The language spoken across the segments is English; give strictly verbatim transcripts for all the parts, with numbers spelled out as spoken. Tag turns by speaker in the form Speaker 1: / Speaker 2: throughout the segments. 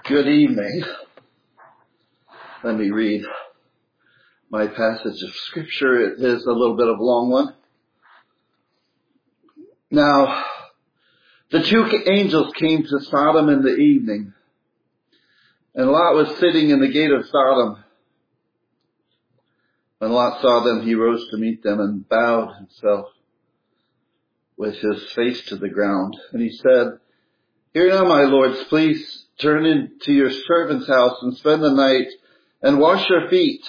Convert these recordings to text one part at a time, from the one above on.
Speaker 1: Good evening. Let me read my passage of scripture. It is a little bit of a long one. Now, the two angels came to Sodom in the evening, and Lot was sitting in the gate of Sodom. When Lot saw them, he rose to meet them and bowed himself with his face to the ground. And he said, "Here now, my lords, please turn into your servant's house and spend the night and wash your feet.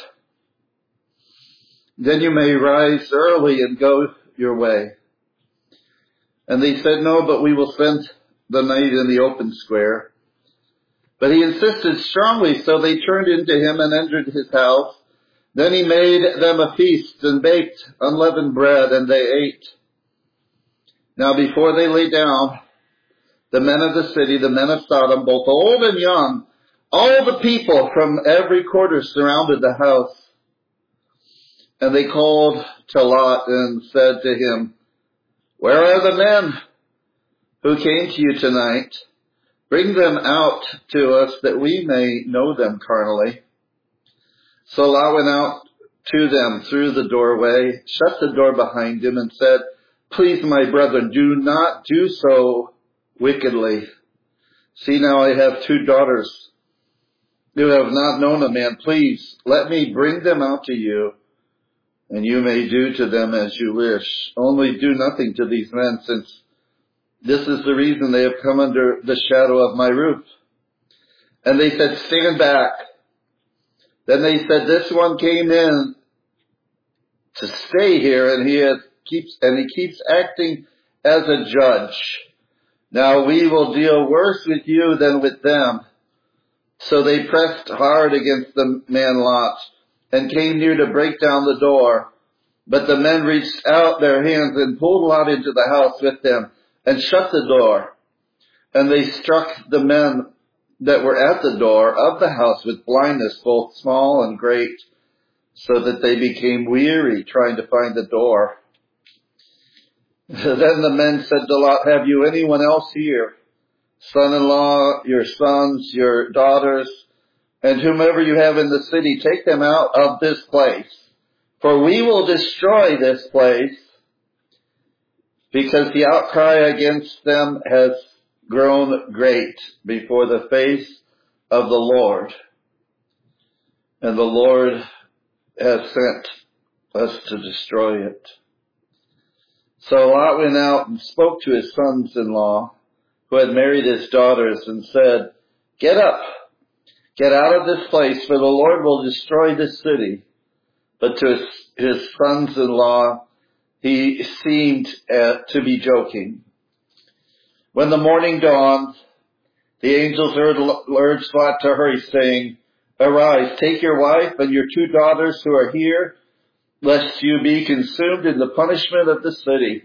Speaker 1: Then you may rise early and go your way." And they said, "No, but we will spend the night in the open square." But he insisted strongly, so they turned into him and entered his house. Then he made them a feast and baked unleavened bread, and they ate. Now before they lay down, the men of the city, the men of Sodom, both old and young, all the people from every quarter surrounded the house. And they called to Lot and said to him, "Where are the men who came to you tonight? Bring them out to us that we may know them carnally." So Lot went out to them through the doorway, shut the door behind him, and said, "Please, my brethren, do not do so wickedly. See, now I have two daughters who have not known a man. Please let me bring them out to you, and you may do to them as you wish. Only do nothing to these men, since this is the reason they have come under the shadow of my roof." And they said, "Stand back." Then they said, "This one came in to stay here, and he has, keeps and he keeps acting as a judge. Now we will deal worse with you than with them." So they pressed hard against the man Lot and came near to break down the door. But the men reached out their hands and pulled Lot into the house with them and shut the door. And they struck the men that were at the door of the house with blindness, both small and great, so that they became weary trying to find the door. Then the men said to Lot, "Have you anyone else here? Son-in-law, your sons, your daughters, and whomever you have in the city, take them out of this place. For we will destroy this place, because the outcry against them has grown great before the face of the Lord. And the Lord has sent us to destroy it." So Lot went out and spoke to his sons-in-law, who had married his daughters, and said, "Get up, get out of this place, for the Lord will destroy this city." But to his, his sons-in-law, he seemed uh, to be joking. When the morning dawned, the angels urged Lot to hurry, saying, "Arise, take your wife and your two daughters who are here, lest you be consumed in the punishment of the city."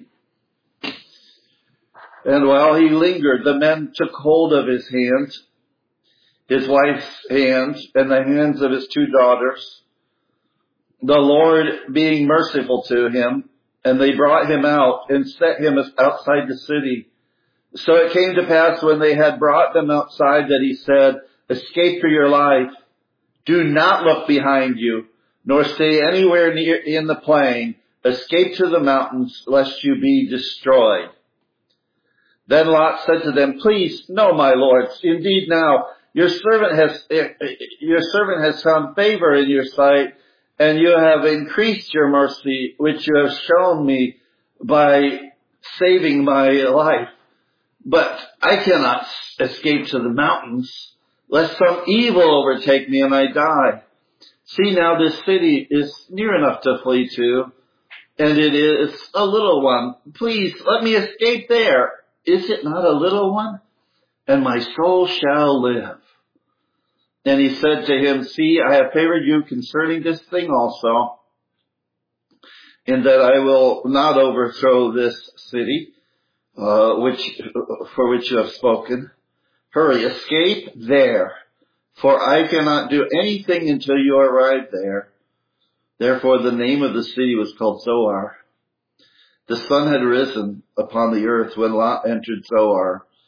Speaker 1: And while he lingered, the men took hold of his hand, his wife's hand, and the hands of his two daughters, the Lord being merciful to him, and they brought him out and set him outside the city. So it came to pass when they had brought them outside that he said, "Escape for your life. Do not look behind you, nor stay anywhere near in the plain. Escape to the mountains, lest you be destroyed." Then Lot said to them, "Please, no, my lords. Indeed now, your servant has, your servant has found favor in your sight, and you have increased your mercy, which you have shown me by saving my life. But I cannot escape to the mountains, lest some evil overtake me and I die. See now, this city is near enough to flee to, and it is a little one. Please let me escape there. Is it not a little one? And my soul shall live." And he said to him, "See, I have favored you concerning this thing also, in that I will not overthrow this city, uh, which, for which you have spoken. Hurry, escape there, for I cannot do anything until you arrive there." Therefore the name of the city was called Zoar. The sun had risen upon the earth when Lot entered Zoar.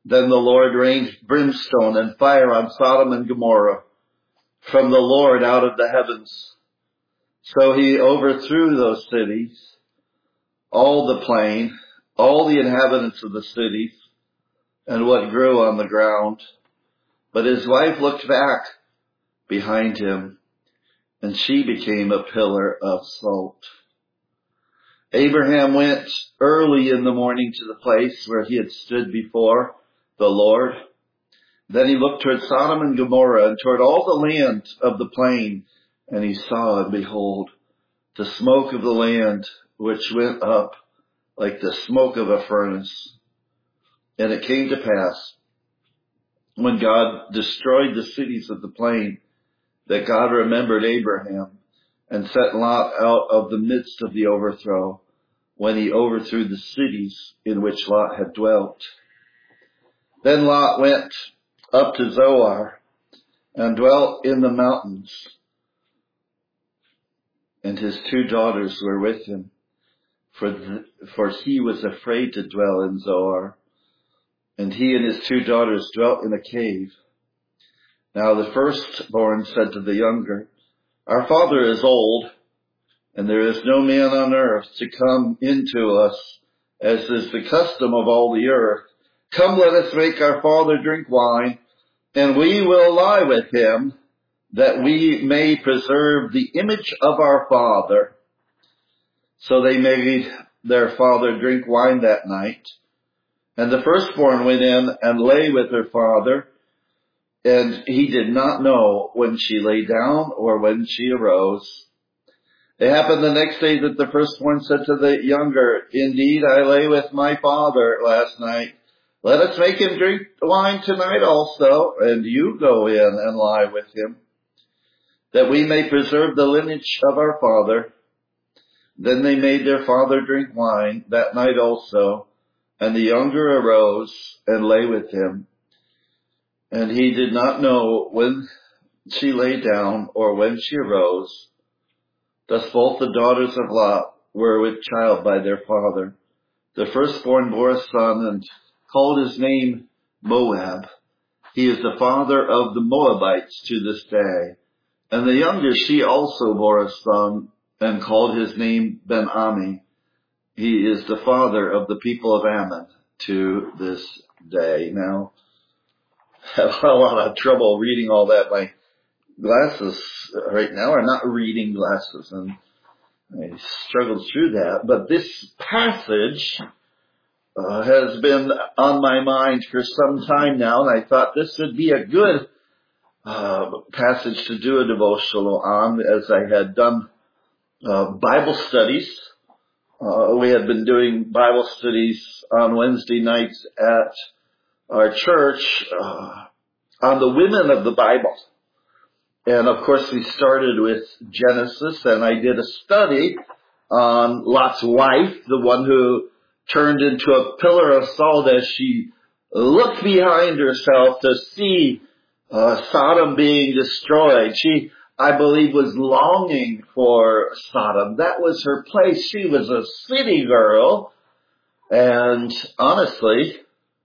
Speaker 1: Then the Lord rained brimstone and fire on Sodom and Gomorrah from the Lord out of the heavens. So he overthrew those cities, all the plain, all the inhabitants of the cities, and what grew on the ground. But his wife looked back behind him, and she became a pillar of salt. Abraham went early in the morning to the place where he had stood before the Lord. Then he looked toward Sodom and Gomorrah and toward all the land of the plain, and he saw, and behold, the smoke of the land which went up like the smoke of a furnace. And it came to pass, when God destroyed the cities of the plain, that God remembered Abraham and set Lot out of the midst of the overthrow, when he overthrew the cities in which Lot had dwelt. Then Lot went up to Zoar and dwelt in the mountains, and his two daughters were with him, for the, for he was afraid to dwell in Zoar, and he and his two daughters dwelt in a cave. Now the firstborn said to the younger, Our father is old, and there is no man on earth to come into us, as is the custom of all the earth. Come, let us make our father drink wine, and we will lie with him, that we may preserve the image of our father. So they made their father drink wine that night. And the firstborn went in and lay with her father, and he did not know when she lay down or when she arose. It happened the next day that the firstborn said to the younger, Indeed, I lay with my father last night. Let us make him drink wine tonight also, and you go in and lie with him, that we may preserve the lineage of our father. Then they made their father drink wine that night also, and the younger arose and lay with him. And he did not know when she lay down or when she arose. Thus both the daughters of Lot were with child by their father. The firstborn bore a son and called his name Moab. He is the father of the Moabites to this day. And the younger, she also bore a son and called his name Ben-Ami. He is the father of the people of Ammon to this day. Now, I have a lot of trouble reading all that. My glasses right now are not reading glasses, and I struggled through that. But this passage uh, has been on my mind for some time now, and I thought this would be a good uh, passage to do a devotional on, as I had done uh, Bible studies. Uh, we had been doing Bible studies on Wednesday nights at our church uh, on the women of the Bible. And of course we started with Genesis, and I did a study on Lot's wife, the one who turned into a pillar of salt as she looked behind herself to see uh, Sodom being destroyed. She, I believe, was longing for Sodom. That was her place. She was a city girl. And honestly,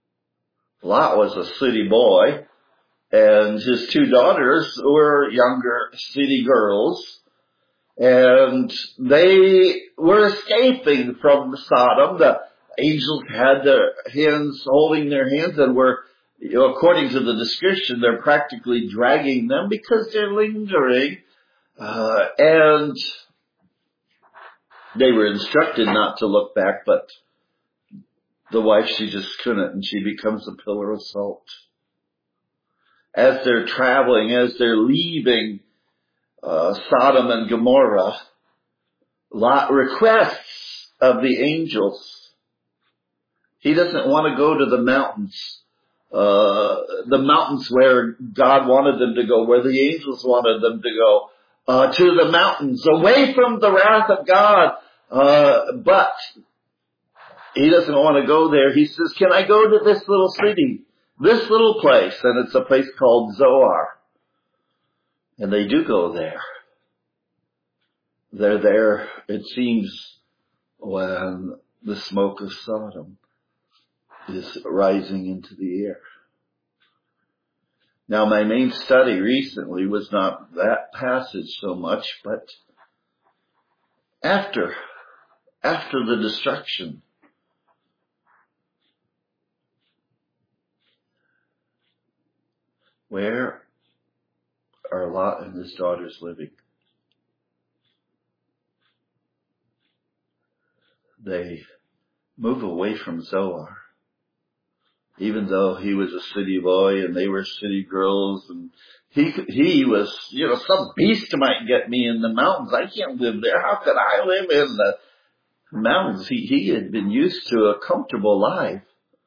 Speaker 1: Lot was a city boy. And his two daughters were younger city girls. And they were escaping from Sodom. The angels had their hands, holding their hands, and were, you know, according to the description, they're practically dragging them because they're lingering. Uh, and they were instructed not to look back, but the wife, she just couldn't, and she becomes a pillar of salt. As they're traveling, as they're leaving uh, Sodom and Gomorrah, Lot requests of the angels. He doesn't want to go to the mountains, uh, the mountains where God wanted them to go, where the angels wanted them to go, uh, to the mountains, away from the wrath of God. Uh, but he doesn't want to go there. He says, can I go to this little city? This little place, and it's a place called Zoar. And they do go there. They're there, it seems, when the smoke of Sodom is rising into the air. Now, my main study recently was not that passage so much, but after, after the destruction, where are Lot and his daughters living? They move away from Zoar. Even though he was a city boy and they were city girls, and he he was, you know, some beast might get me in the mountains. I can't live there. How could I live in the mountains? He he had been used to a comfortable life.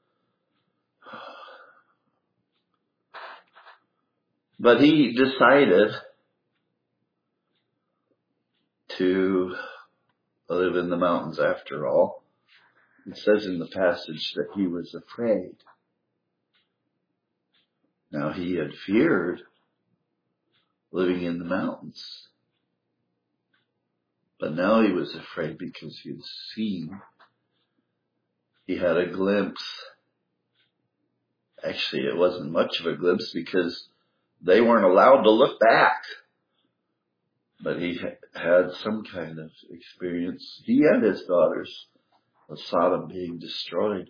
Speaker 1: But he decided to live in the mountains after all. It says in the passage that he was afraid. Now, he had feared living in the mountains. But now he was afraid because he had seen, he had a glimpse. Actually, it wasn't much of a glimpse because they weren't allowed to look back. But he had some kind of experience, he and his daughters, of Sodom being destroyed.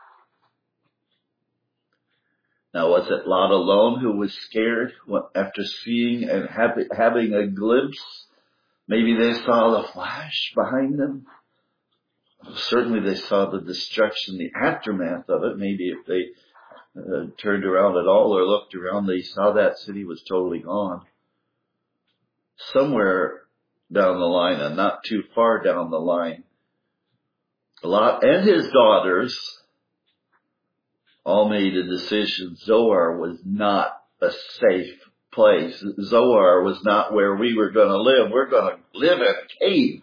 Speaker 1: Now, was it Lot alone who was scared after seeing and having a glimpse? Maybe they saw the flash behind them. Certainly they saw the destruction, the aftermath of it. Maybe if they uh, turned around at all or looked around, they saw that city was totally gone. Somewhere down the line, and not too far down the line, Lot and his daughters all made a decision. Zoar was not a safe place. Zoar was not where we were going to live. We're going to live in a cave.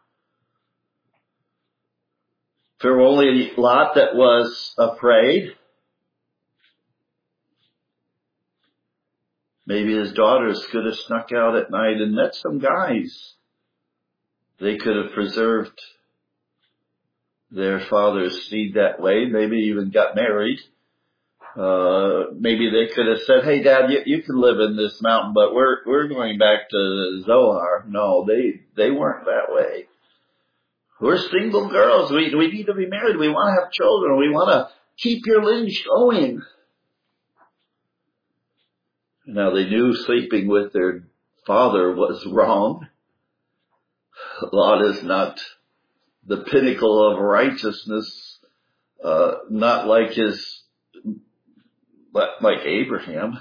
Speaker 1: For only Lot that was afraid. Maybe his daughters could have snuck out at night and met some guys. They could have preserved their father's seed that way. Maybe even got married. Uh, maybe they could have said, "Hey, Dad, you, you can live in this mountain, but we're we're going back to Zoar." No, they they weren't that way. We're single girls. We we need to be married. We want to have children. We want to keep your lineage going. Now, they knew sleeping with their father was wrong. Lot is not the pinnacle of righteousness, uh, not like his, like Abraham,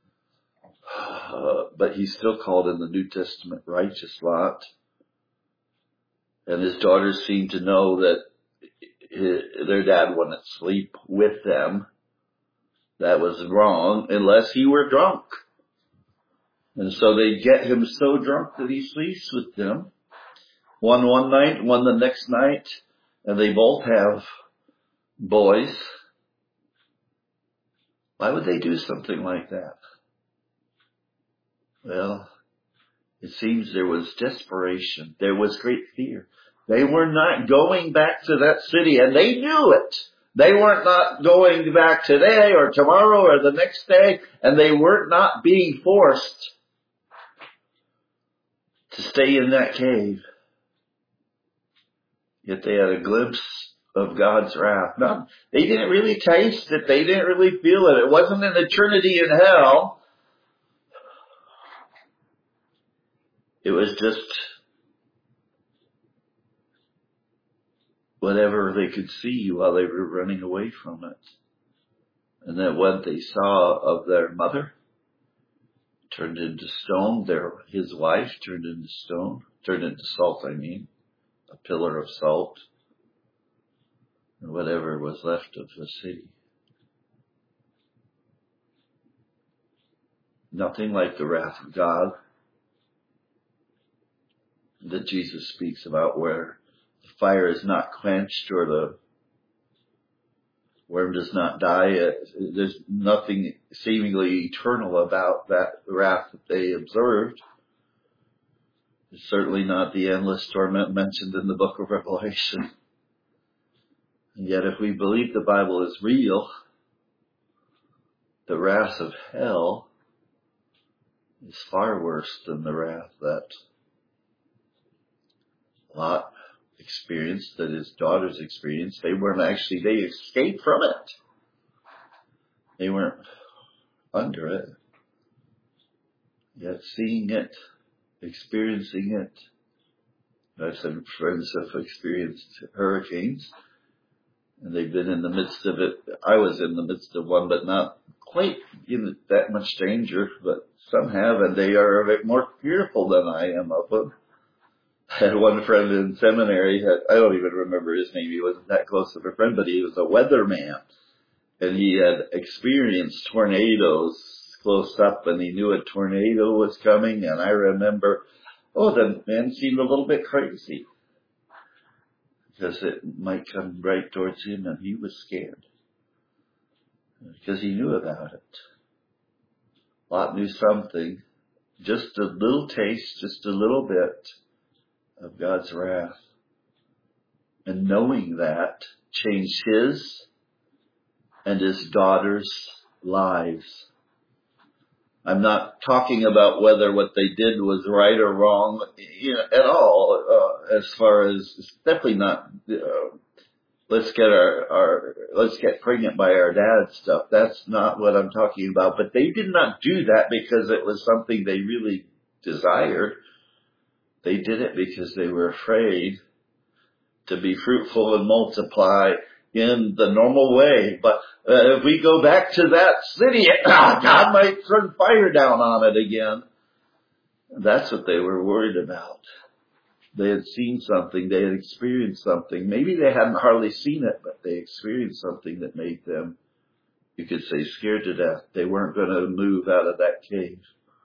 Speaker 1: uh, but he's still called in the New Testament righteous Lot. And his daughters seem to know that his, their dad wouldn't sleep with them. That was wrong unless he were drunk. And so they get him so drunk that he sleeps with them. One one night, one the next night, and they both have boys. Why would they do something like that? Well, it seems there was desperation. There was great fear. They were not going back to that city, and they knew it. They weren't not going back today or tomorrow or the next day, and they were not being forced to stay in that cave. Yet they had a glimpse of God's wrath. Not, they didn't really taste it. They didn't really feel it. It wasn't an eternity in hell. It was just whatever they could see while they were running away from it. And then what they saw of their mother turned into stone. Their, his wife turned into stone, turned into salt, I mean, a pillar of salt, and whatever was left of the city. Nothing like the wrath of God that Jesus speaks about, where the fire is not quenched or the worm does not die. It, there's nothing seemingly eternal about that wrath that they observed. It's certainly not the endless torment mentioned in the book of Revelation. And yet if we believe the Bible is real, the wrath of hell is far worse than the wrath that Lot experienced, that his daughters experienced. They weren't actually, they escaped from it. They weren't under it. Yet seeing it, experiencing it. I've some friends have experienced hurricanes, and they've been in the midst of it. I was in the midst of one, but not quite in that much danger, but some have, and they are a bit more fearful than I am of them. I had one friend in seminary, I don't even remember his name, he wasn't that close of a friend, but he was a weatherman. And he had experienced tornadoes close up, and he knew a tornado was coming. And I remember, oh, the man seemed a little bit crazy, because it might come right towards him, and he was scared, because he knew about it. Lot knew something, just a little taste, just a little bit of God's wrath. And knowing that changed his and his daughters' lives. I'm not talking about whether what they did was right or wrong, you know, at all, uh, as far as, it's definitely not, uh, let's get our, our, let's get pregnant by our dad stuff. That's not what I'm talking about. But they did not do that because it was something they really desired. They did it because they were afraid to be fruitful and multiply in the normal way. But uh, if we go back to that city, God might turn fire down on it again. That's what they were worried about. They had seen something. They had experienced something. Maybe they hadn't hardly seen it, but they experienced something that made them, you could say, scared to death. They weren't going to move out of that cave.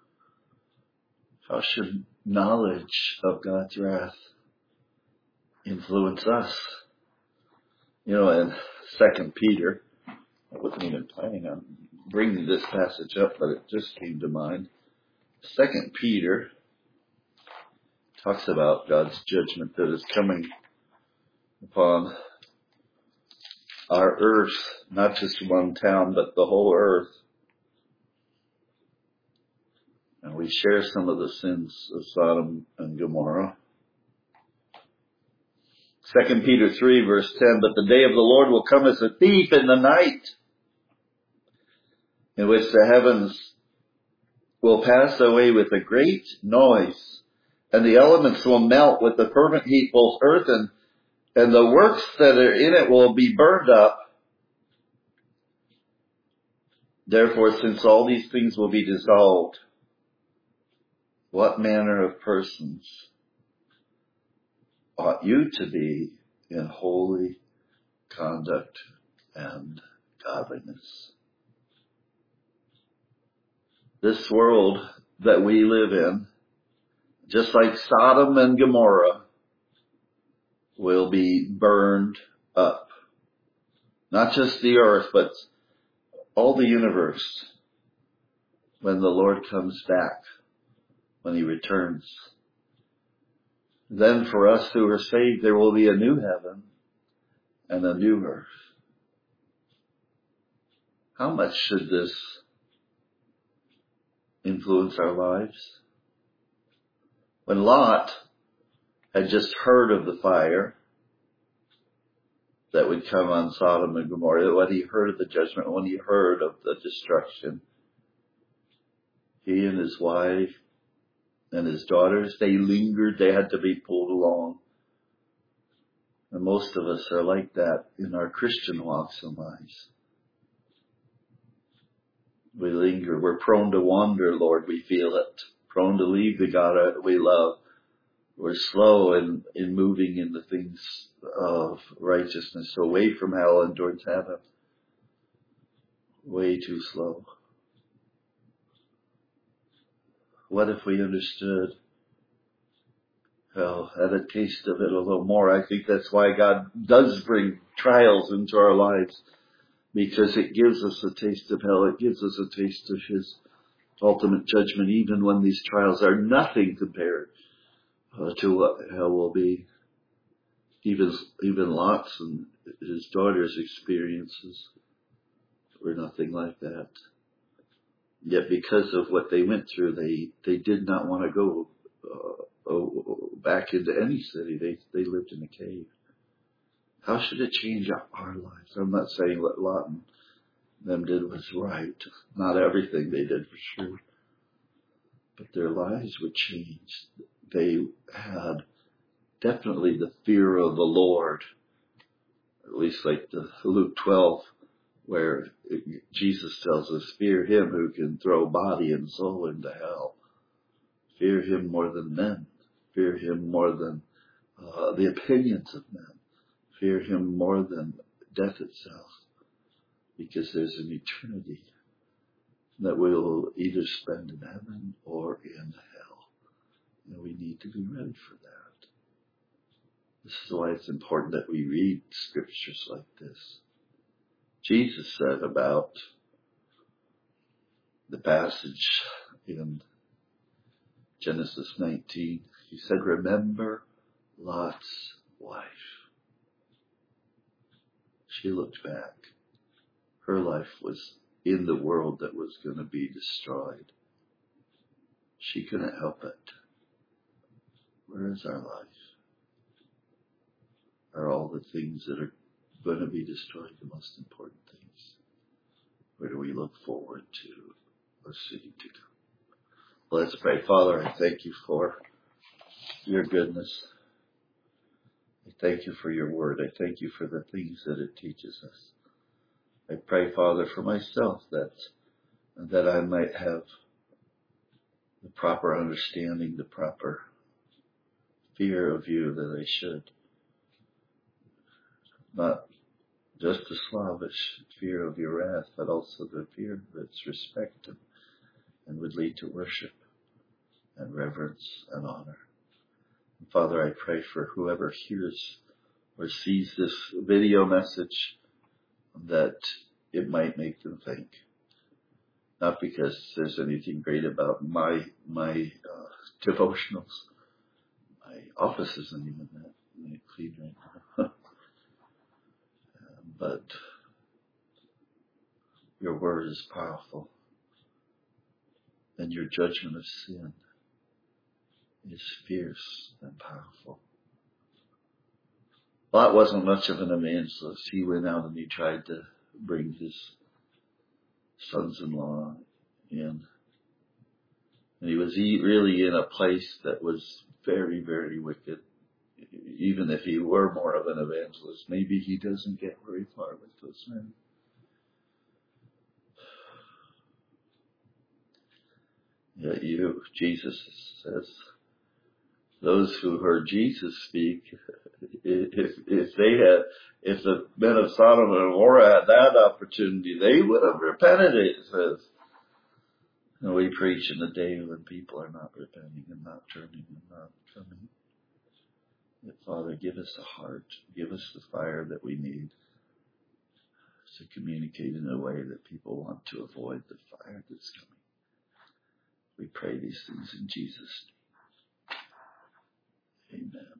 Speaker 1: How should knowledge of God's wrath influence us? You know, in Second Peter, I wasn't even planning on bringing this passage up, but it just came to mind. Second Peter talks about God's judgment that is coming upon our earth, not just one town, but the whole earth. And we share some of the sins of Sodom and Gomorrah. Second Peter three verse ten, but the day of the Lord will come as a thief in the night, in which the heavens will pass away with a great noise, and the elements will melt with the fervent heat, both earth and, and the works that are in it will be burned up. Therefore, since all these things will be dissolved, what manner of persons ought you to be in holy conduct and godliness? This world that we live in, just like Sodom and Gomorrah, will be burned up. Not just the earth, but all the universe, when the Lord comes back, when he returns. Then for us who are saved, there will be a new heaven and a new earth. How much should this influence our lives? When Lot had just heard of the fire that would come on Sodom and Gomorrah, when he heard of the judgment, when he heard of the destruction, he and his wife and his daughters, they lingered. They had to be pulled along. And most of us are like that in our Christian walks in lives. We linger. We're prone to wander, Lord. We feel it. Prone to leave the God that we love. We're slow in, in moving in the things of righteousness, away from hell and towards heaven. Way too slow. What if we understood, well, had a taste of it a little more? I think that's why God does bring trials into our lives, because it gives us a taste of hell. It gives us a taste of his ultimate judgment, even when these trials are nothing compared uh, to what hell will be. Even, even Lot's and his daughter's experiences were nothing like that. Yet because of what they went through, they, they did not want to go uh, oh, back into any city. They, they lived in a cave. How should it change our lives? I'm not saying what Lot and them did was right. Not everything they did for sure. But their lives would change. They had definitely the fear of the Lord. At least like the Luke twelve, where Jesus tells us, fear him who can throw body and soul into hell. Fear him more than men. Fear him more than uh, the opinions of men. Fear him more than death itself. Because there's an eternity that we'll either spend in heaven or in hell. And we need to be ready for that. This is why it's important that we read scriptures like this. Jesus said about the passage in Genesis nineteen, he said, remember Lot's wife. She looked back. Her life was in the world that was going to be destroyed. She couldn't help it. Where is our life? Are all the things that are going to be destroyed the most important things? Where do we look forward to or seeking to go? Let's pray. Father, I thank you for your goodness. I thank you for your word. I thank you for the things that it teaches us. I pray, Father, for myself that that I might have the proper understanding, the proper fear of you that I should. Not just a slavish fear of your wrath, but also the fear that's respect and, and would lead to worship and reverence and honor. And Father, I pray for whoever hears or sees this video message that it might make them think. Not because there's anything great about my my uh, devotionals. My office isn't even that clean right now. But your word is powerful. And your judgment of sin is fierce and powerful. Lot wasn't much of an evangelist. He went out and he tried to bring his sons-in-law in. And he was really in a place that was very, very wicked. Even if he were more of an evangelist, maybe he doesn't get very far with those men. Yet you, Jesus says, those who heard Jesus speak, if, if they had, if the men of Sodom and Gomorrah had that opportunity, they would have repented, it says. And we preach in the day when people are not repenting and not turning and not coming. But Father, give us a heart, give us the fire that we need to communicate in a way that people want to avoid the fire that's coming. We pray these things in Jesus' name. Amen.